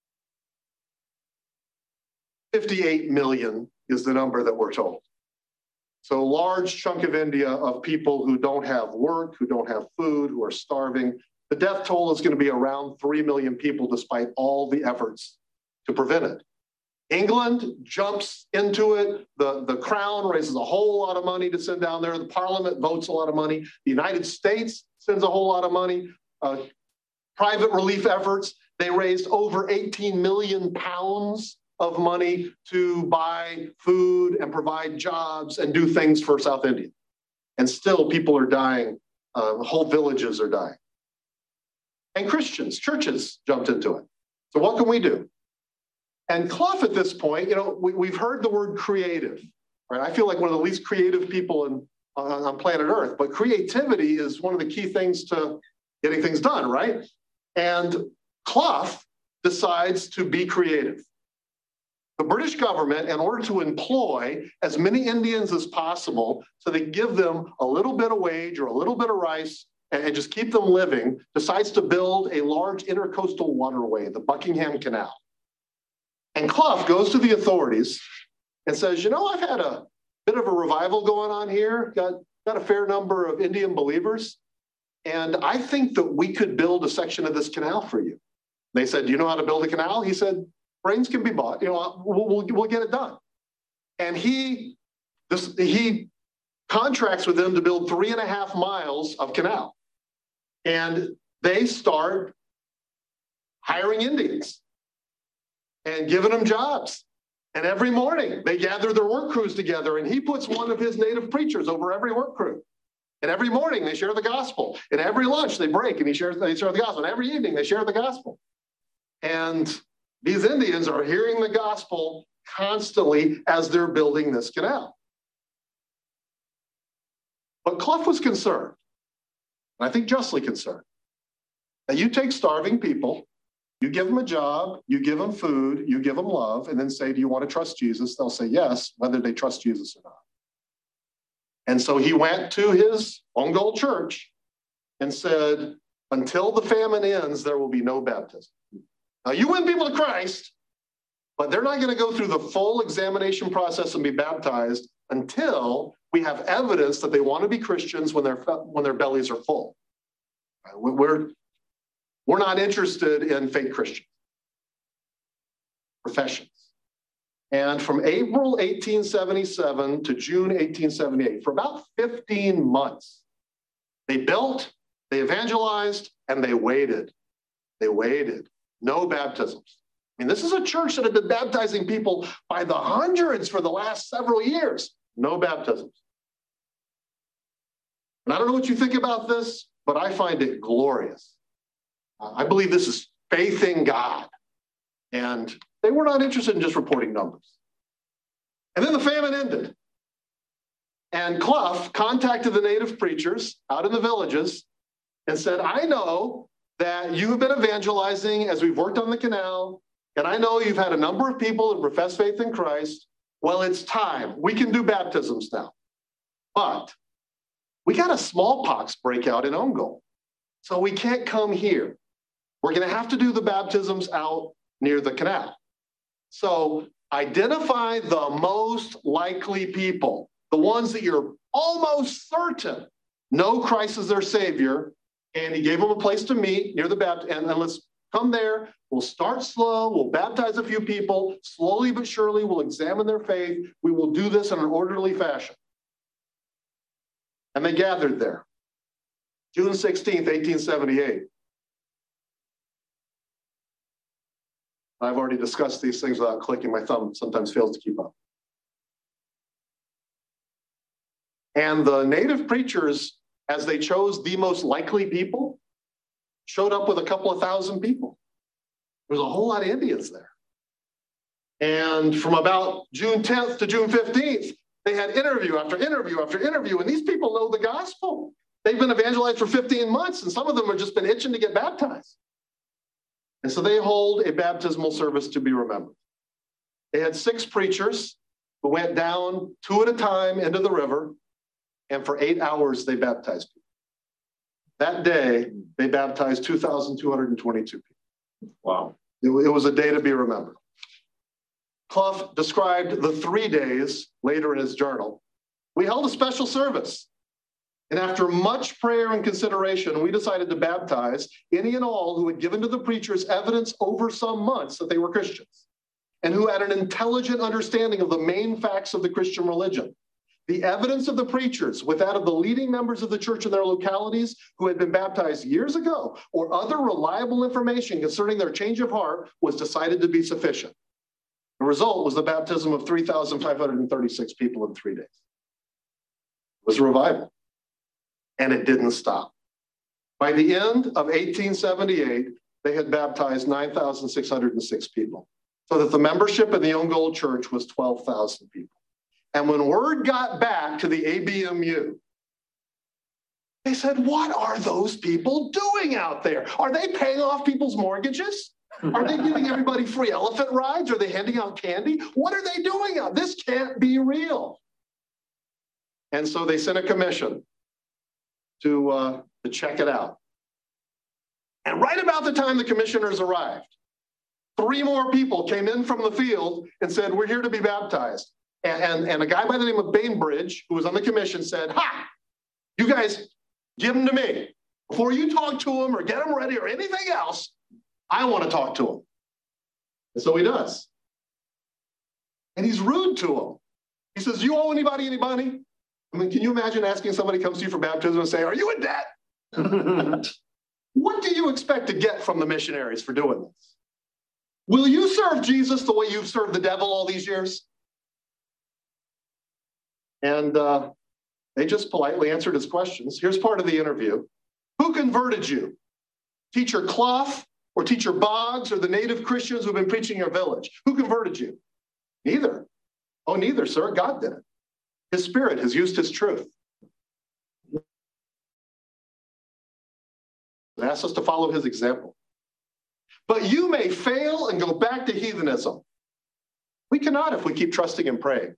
fifty-eight million is the number that we're told. So a large chunk of India of people who don't have work, who don't have food, who are starving. The death toll is going to be around three million people despite all the efforts to prevent it. England jumps into it. The, the Crown raises a whole lot of money to send down there. The Parliament votes a lot of money. The United States sends a whole lot of money. Uh, private relief efforts, they raised over eighteen million pounds of money to buy food and provide jobs and do things for South India. And still people are dying. Uh, whole villages are dying. and Christians, churches jumped into it. So what can we do? And Clough at this point, you know, we, we've heard the word creative, right? I feel like one of the least creative people in, on, on planet Earth, but creativity is one of the key things to getting things done, right? And Clough decides to be creative. The British government, in order to employ as many Indians as possible, so they give them a little bit of wage or a little bit of rice and, and just keep them living, decides to build a large intercoastal waterway, the Buckingham Canal. And Clough goes to the authorities and says, you know, I've had a bit of a revival going on here, got, got a fair number of Indian believers, and I think that we could build a section of this canal for you. They said, do you know how to build a canal? He said, brains can be bought, you know, we'll, we'll, we'll get it done. And he, this, he contracts with them to build three and a half miles of canal. And they start hiring Indians and giving them jobs. And every morning they gather their work crews together, and he puts one of his native preachers over every work crew. And every morning they share the gospel. And every lunch they break and he shares, they share the gospel. And every evening they share the gospel. And these Indians are hearing the gospel constantly as they're building this canal. But Clough was concerned, and I think justly concerned, that you take starving people, you give them a job, you give them food, you give them love, and then say, do you want to trust Jesus? They'll say yes, whether they trust Jesus or not. And so he went to his own gold church and said, until the famine ends, there will be no baptism. Now, you win people to Christ, but they're not going to go through the full examination process and be baptized until we have evidence that they want to be Christians when, their when their bellies are full. We're, we're not interested in fake Christians. Professions. And from April eighteen seventy-seven to June eighteen seventy-eight, for about fifteen months, they built, they evangelized, and they waited. They waited. No baptisms. I mean, this is a church that had been baptizing people by the hundreds for the last several years. No baptisms. And I don't know what you think about this, but I find it glorious. I believe this is faith in God. And they were not interested in just reporting numbers. And then the famine ended. And Clough contacted the native preachers out in the villages and said, I know that you have been evangelizing as we've worked on the canal, and I know you've had a number of people that profess faith in Christ. Well, it's time. We can do baptisms now. But we got a smallpox breakout in Ongole, so we can't come here. We're going to have to do the baptisms out near the canal. So identify the most likely people, the ones that you're almost certain know Christ as their Savior, and he gave them a place to meet near the baptism, and then let's come there. We'll start slow. We'll baptize a few people. Slowly but surely, we'll examine their faith. We will do this in an orderly fashion. And they gathered there. June sixteenth, eighteen seventy-eight. I've already discussed these things without clicking. My thumb sometimes fails to keep up. And the native preachers, as they chose the most likely people, showed up with a couple of thousand people. There was a whole lot of Indians there. And from about June tenth to June fifteenth, they had interview after interview after interview, and these people know the gospel. They've been evangelized for fifteen months, and some of them have just been itching to get baptized. And so they hold a baptismal service to be remembered. They had six preachers who went down two at a time into the river, and for eight hours they baptized people. That day, they baptized two thousand two hundred twenty-two people. Wow. It, it was a day to be remembered. Clough described the three days later in his journal. We held a special service. And after much prayer and consideration, we decided to baptize any and all who had given to the preachers evidence over some months that they were Christians and who had an intelligent understanding of the main facts of the Christian religion. The evidence of the preachers with that of the leading members of the church in their localities who had been baptized years ago or other reliable information concerning their change of heart was decided to be sufficient. The result was the baptism of three thousand five hundred thirty-six people in three days. It was a revival. And it didn't stop. By the end of eighteen seventy-eight, they had baptized nine thousand six hundred six people, so that the membership in the Young Gold Church was twelve thousand people. And when word got back to the A B M U, they said, what are those people doing out there? Are they paying off people's mortgages? Are they giving everybody free elephant rides? Are they handing out candy? What are they doing out? This can't be real. And so they sent a commission to, uh, to check it out. And right about the time the commissioners arrived, three more people came in from the field and said, we're here to be baptized. And, and, and a guy by the name of Bainbridge, who was on the commission, said, ha, you guys give them to me. Before you talk to them or get them ready or anything else, I want to talk to them. And so he does. And he's rude to them. He says, you owe anybody any money? I mean, can you imagine asking somebody who comes to you for baptism and say, are you in debt? What do you expect to get from the missionaries for doing this? Will you serve Jesus the way you've served the devil all these years? And uh, they just politely answered his questions. Here's part of the interview. Who converted you? Teacher Clough or Teacher Boggs or the native Christians who've been preaching in your village? Who converted you? Neither. Oh, neither, sir. God did it. His Spirit has used his truth. He asks us to follow his example. But you may fail and go back to heathenism. We cannot if we keep trusting and praying.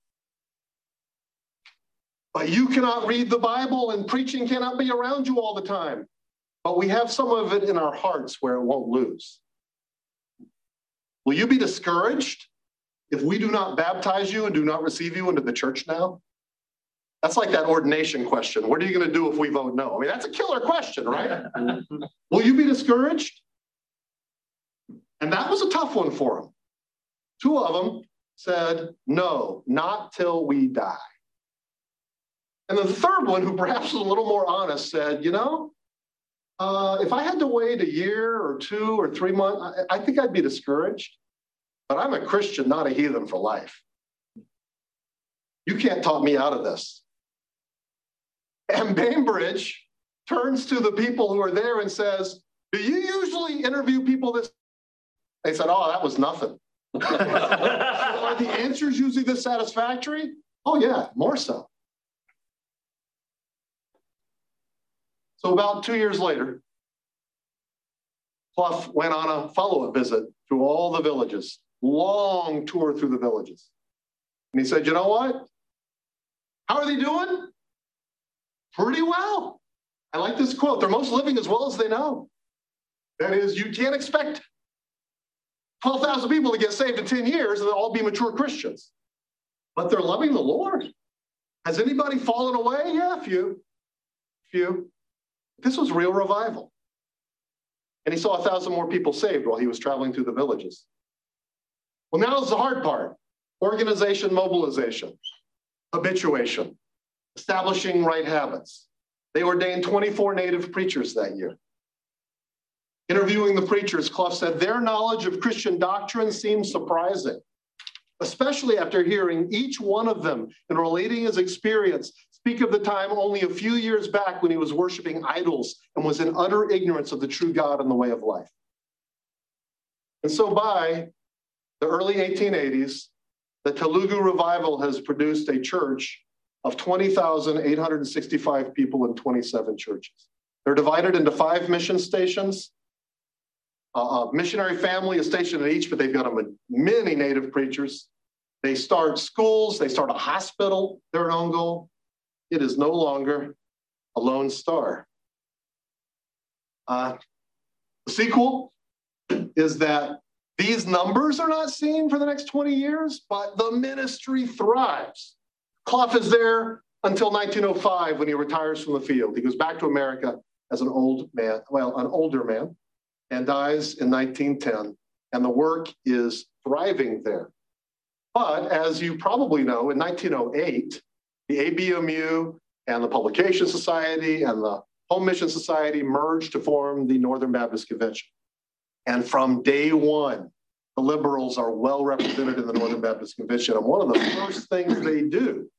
But you cannot read the Bible and preaching cannot be around you all the time. But we have some of it in our hearts where it won't lose. Will you be discouraged if we do not baptize you and do not receive you into the church now? That's like that ordination question. What are you going to do if we vote no? I mean, that's a killer question, right? Will you be discouraged? And that was a tough one for them. Two of them said, no, not till we die. And the third one, who perhaps was a little more honest, said, you know, uh, if I had to wait a year or two or three months, I, I think I'd be discouraged. But I'm a Christian, not a heathen for life. You can't talk me out of this. And Bainbridge turns to the people who are there and says, do you usually interview people this? They said, oh, that was nothing. Are the answers usually this satisfactory? Oh, yeah, more so. So about two years later, Clough went on a follow-up visit through all the villages, long tour through the villages. And he said, you know what? How are they doing? Pretty well. I like this quote. They're most living as well as they know. That is, you can't expect twelve thousand people to get saved in ten years and they'll all be mature Christians. But they're loving the Lord. Has anybody fallen away? Yeah, a few. A few. This was real revival. And he saw a thousand more people saved while he was traveling through the villages. Well, now is the hard part. Organization, mobilization, habituation, establishing right habits. They ordained twenty-four native preachers that year. Interviewing the preachers, Clough said, their knowledge of Christian doctrine seems surprising, especially after hearing each one of them and relating his experience speak of the time only a few years back when he was worshiping idols and was in utter ignorance of the true God and the way of life. And so by the early eighteen eighties, the Telugu revival has produced a church of twenty thousand eight hundred sixty-five people in twenty-seven churches. They're divided into five mission stations. Uh, a missionary family is stationed at each, but they've got a, many native preachers. They start schools. They start a hospital. They're an own goal. It is no longer a lone star. Uh, the sequel is that these numbers are not seen for the next twenty years, but the ministry thrives. Clough is there until nineteen oh five when he retires from the field. He goes back to America as an old man, well, an older man, and dies in nineteen ten. And the work is thriving there. But as you probably know, in nineteen oh eight, the A B M U and the Publication Society and the Home Mission Society merged to form the Northern Baptist Convention. And from day one, the liberals are well represented in the Northern Baptist Convention. And one of the first things they do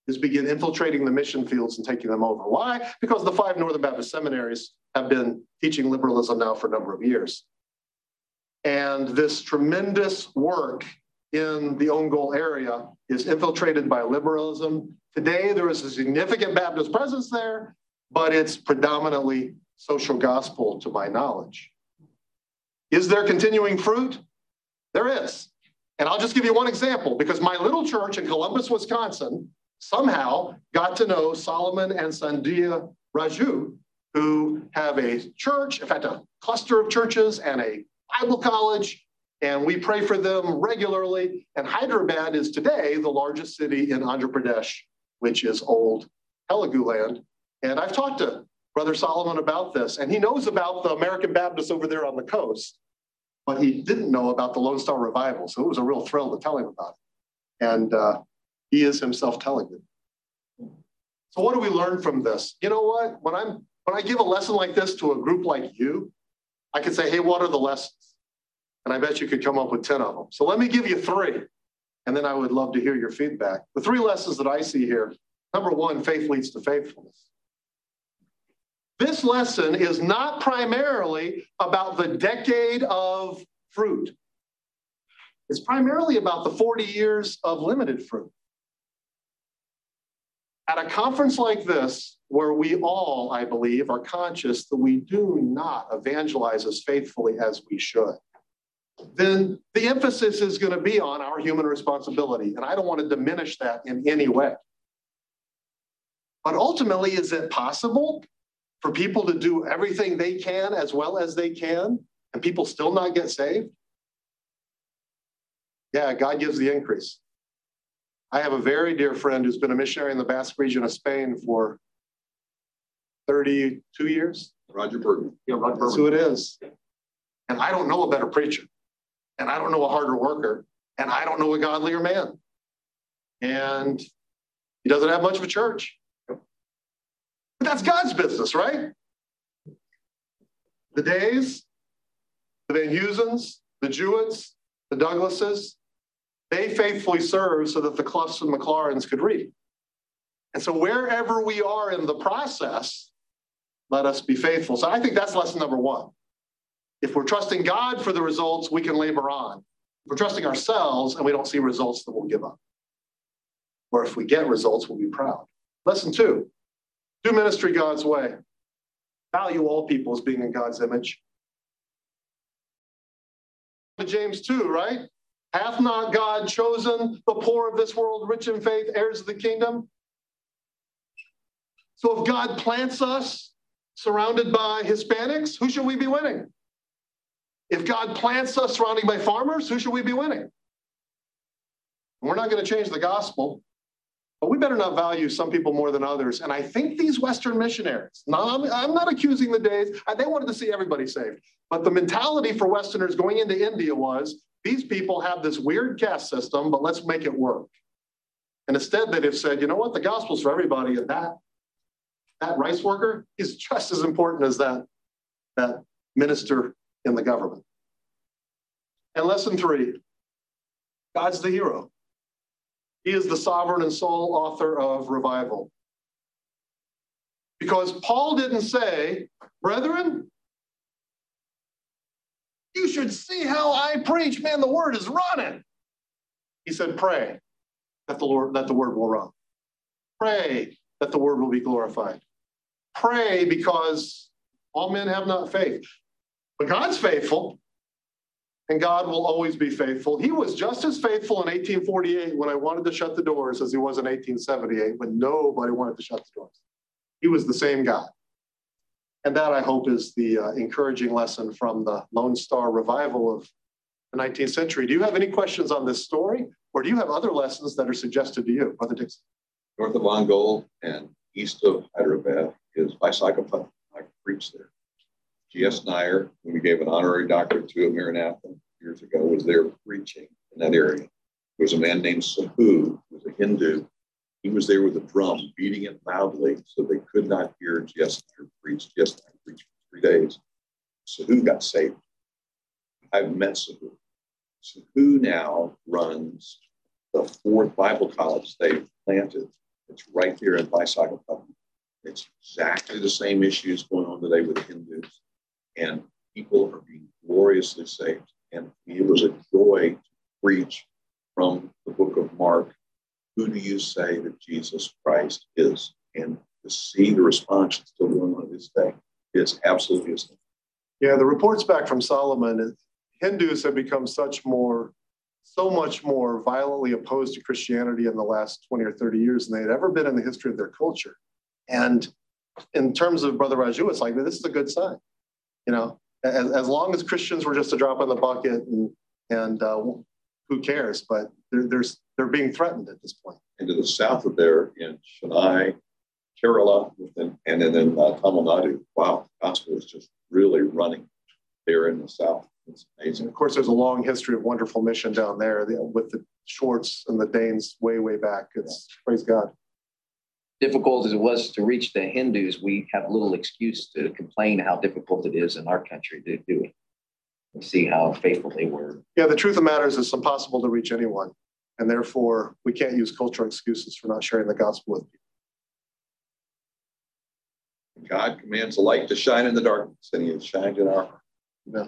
is begin infiltrating the mission fields and taking them over. Why? Because the five Northern Baptist seminaries have been teaching liberalism now for a number of years. And this tremendous work in the own goal area is infiltrated by liberalism. Today, there is a significant Baptist presence there, but it's predominantly social gospel to my knowledge. Is there continuing fruit? There is. And I'll just give you one example, because my little church in Columbus, Wisconsin, somehow got to know Solomon and Sandhya Raju, who have a church, in fact, a cluster of churches and a Bible college, and we pray for them regularly. And Hyderabad is today the largest city in Andhra Pradesh, which is old Telugu land. And I've talked to Brother Solomon about this, and he knows about the American Baptists over there on the coast, but he didn't know about the Lone Star Revival. So it was a real thrill to tell him about it. And uh, he is himself telling it. So what do we learn from this? You know what? When I'm when I give a lesson like this to a group like you, I could say, hey, what are the lessons? And I bet you could come up with ten of them. So let me give you three, and then I would love to hear your feedback. The three lessons that I see here: number one, faith leads to faithfulness. This lesson is not primarily about the decade of fruit. It's primarily about the forty years of limited fruit. At a conference like this, where we all, I believe, are conscious that we do not evangelize as faithfully as we should, then the emphasis is going to be on our human responsibility. And I don't want to diminish that in any way. But ultimately, is it possible for people to do everything they can as well as they can and people still not get saved? Yeah, God gives the increase. I have a very dear friend who's been a missionary in the Basque region of Spain for thirty-two years. Roger Burton. Yeah, Roger That's Burton. Who it is. And I don't know a better preacher. And I don't know a harder worker. And I don't know a godlier man. And he doesn't have much of a church. But that's God's business, right? The Days, the Van Husens, the Jewetts, the Douglases, they faithfully served so that the Cloughs and McLarens could read. And so wherever we are in the process, let us be faithful. So I think that's lesson number one. If we're trusting God for the results, we can labor on. If we're trusting ourselves and we don't see results, then we'll give up. Or if we get results, we'll be proud. Lesson two, do ministry God's way. Value all people as being in God's image. James two, right? Hath not God chosen the poor of this world, rich in faith, heirs of the kingdom? So if God plants us surrounded by Hispanics, who should we be winning? If God plants us surrounded by farmers, who should we be winning? We're not going to change the gospel, but we better not value some people more than others. And I think these Western missionaries, now I'm, I'm not accusing the Days, they wanted to see everybody saved. But the mentality for Westerners going into India was, these people have this weird caste system, but let's make it work. And instead they'd have said, you know what, the gospel's for everybody, and that, that rice worker is just as important as that, that minister in the government. And lesson three, God's the hero. He is the sovereign and sole author of revival. Because Paul didn't say, brethren, you should see how I preach. Man, the word is running. He said, pray that the Lord, that the word will run. Pray that the word will be glorified. Pray because all men have not faith. But God's faithful, and God will always be faithful. He was just as faithful in eighteen forty-eight when I wanted to shut the doors as he was in eighteen seventy-eight when nobody wanted to shut the doors. He was the same God. And that, I hope, is the uh, encouraging lesson from the Lone Star Revival of the nineteenth century. Do you have any questions on this story, or do you have other lessons that are suggested to you, Brother Dixon? North of Ongole and east of Hyderabad is Visakhapatnam. I preached there. G S Nair, who we gave an honorary doctorate to at Maranatha years ago, was there preaching in that area. There was a man named Sahu, who was a Hindu. He was there with a drum, beating it loudly so they could not hear G S Nair preach. G S Nair preached for three days. Sahu got saved. I've met Sahu. Sahu now runs the fourth Bible college they've planted It's right there in Visakhapatnam. It's exactly the same issues going on today with Hindus. And people are being gloriously saved. And it was a joy to preach from the book of Mark. Who do you say that Jesus Christ is? And to see the response still going on this day is absolutely astonishing. Yeah, the reports back from Solomon, Hindus have become such more, so much more violently opposed to Christianity in the last twenty or thirty years than they had ever been in the history of their culture. And in terms of Brother Raju, it's like, this is a good sign. You know, as, as long as Christians were just a drop in the bucket and, and uh, who cares? But they're, there's, they're being threatened at this point. And to the south of there in Chennai, Kerala, and, and then in uh, Tamil Nadu, wow, the gospel is just really running there in the south. It's amazing. And of course, there's a long history of wonderful mission down there with the Shorts and the Danes way, way back. It's yeah. Praise God. Difficult as it was to reach the Hindus, we have little excuse to complain how difficult it is in our country to do it. We see how faithful they were. Yeah, the truth of the matter is it's impossible to reach anyone. And therefore, we can't use cultural excuses for not sharing the gospel with people. God commands the light to shine in the darkness, and he has shined in our heart. Yeah.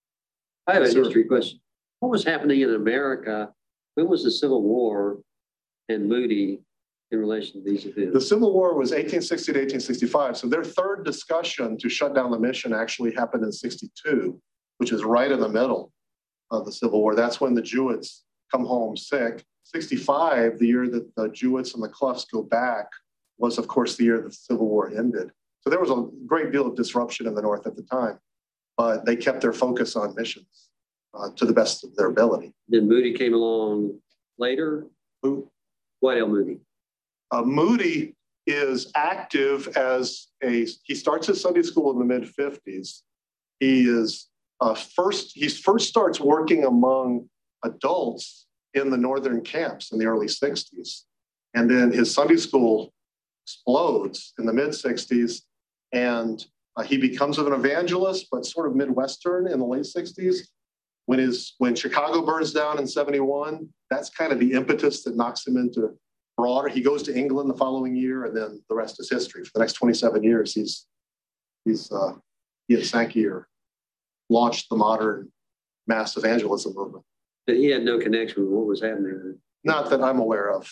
I have a Sir. history question. What was happening in America? When was the Civil War and Moody in relation to these events? The Civil War was eighteen sixty to eighteen sixty-five. So their third discussion to shut down the mission actually happened in sixty-two, which is right in the middle of the Civil War. That's when the Jewitts come home sick. sixty-five, the year that the Jewitts and the Cloughs go back, was, of course, the year that the Civil War ended. So there was a great deal of disruption in the North at the time, but they kept their focus on missions uh, to the best of their ability. Then Moody came along later? Who? Dwight L. Moody. Uh, Moody is active as a, he starts his Sunday school in the mid fifties. He is uh, first, he first starts working among adults in the northern camps in the early sixties. And then his Sunday school explodes in the mid sixties. And uh, he becomes an evangelist, but sort of Midwestern in the late sixties. When his, when Chicago burns down in seventy-one, that's kind of the impetus that knocks him into broader. He goes to England the following year, and then the rest is history. For the next twenty-seven years, he's he's uh, he and Sankey are launched the modern mass evangelism movement. But he had no connection with what was happening. Not that I'm aware of.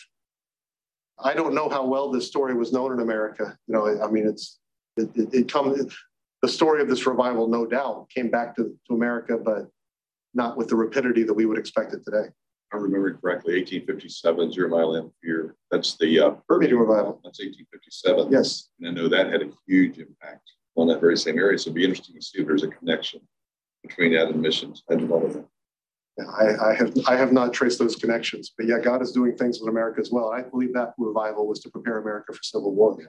I don't know how well this story was known in America. You know, I mean, it's it it, it comes. The story of this revival, no doubt, came back to, to America, but not with the rapidity that we would expect it today. I remember correctly, eighteen fifty-seven, Jeremiah Lamphere. That's the uh, Bird Meeting Revival. That's eighteen fifty-seven. Yes. And I know that had a huge impact on that very same area. So it'd be interesting to see if there's a connection between that and missions. I didn't know that. Yeah, I, I have I have not traced those connections, but yeah, God is doing things in America as well. I believe that revival was to prepare America for civil war.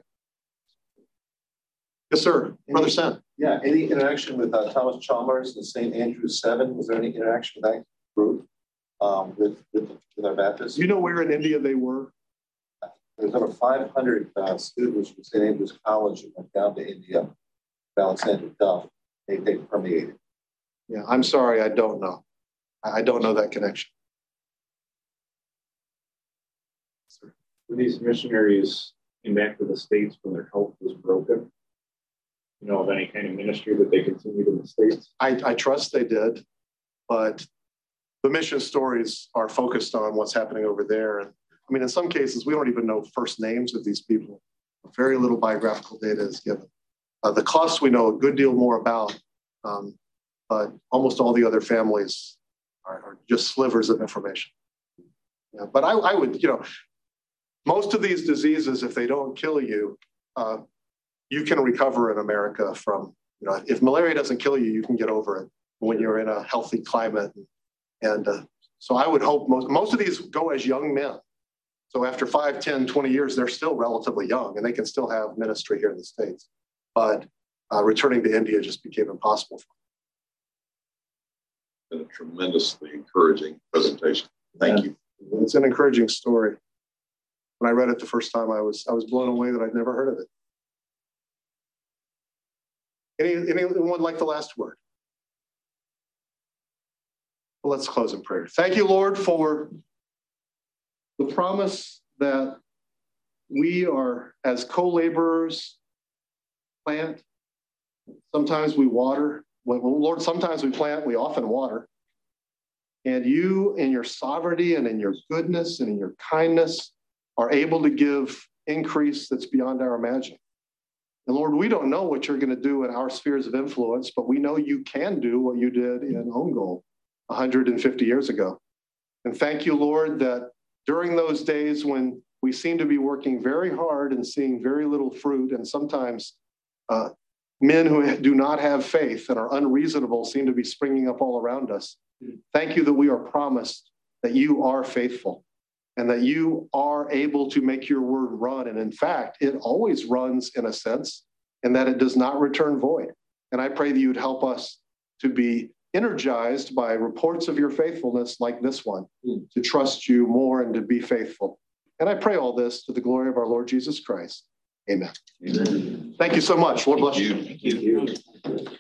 Yes, sir. Brother Sen. Yeah, any interaction with uh, Thomas Chalmers and Saint Andrew's Seven? Was there any interaction with that group um, with, with, with our Baptists? Do you know where in India they were? There's over five hundred uh, students from Saint Andrew's College that went down to India, Alexander Duff. They, they permeated. Yeah, I'm sorry, I don't know. I don't know that connection. Sir. When these missionaries came back to the States when their health was broken, you know, of any kind of ministry that they continued in the States? I, I trust they did, but the mission stories are focused on what's happening over there. And I mean, in some cases, we don't even know first names of these people. Very little biographical data is given. Uh, the Cloughs we know a good deal more about, um, but almost all the other families are, are just slivers of information. Yeah, but I, I would, you know, most of these diseases, if they don't kill you, uh, you can recover in America from, you know, if malaria doesn't kill you, you can get over it when you're in a healthy climate. And uh, so I would hope most, most of these go as young men. So after five, ten, twenty years, they're still relatively young and they can still have ministry here in the States. But uh, returning to India just became impossible for them. Been a tremendously encouraging presentation. Thank yeah. you. It's an encouraging story. When I read it the first time, I was I was blown away that I'd never heard of it. Any, anyone like the last word? Well, let's close in prayer. Thank you, Lord, for the promise that we are, as co-laborers, plant. Sometimes we water. Well, Lord, sometimes we plant, we often water. And you, in your sovereignty and in your goodness and in your kindness, are able to give increase that's beyond our imagining. And Lord, we don't know what you're going to do in our spheres of influence, but we know you can do what you did in OwnGoal one hundred fifty years ago. And thank you, Lord, that during those days when we seem to be working very hard and seeing very little fruit, and sometimes uh, men who do not have faith and are unreasonable seem to be springing up all around us. Thank you that we are promised that you are faithful and that you are able to make your word run. And in fact, it always runs in a sense, and that it does not return void. And I pray that you'd help us to be energized by reports of your faithfulness like this one, mm. to trust you more and to be faithful. And I pray all this to the glory of our Lord Jesus Christ. Amen. Amen. Thank you so much. Lord bless you. Thank you. Thank you.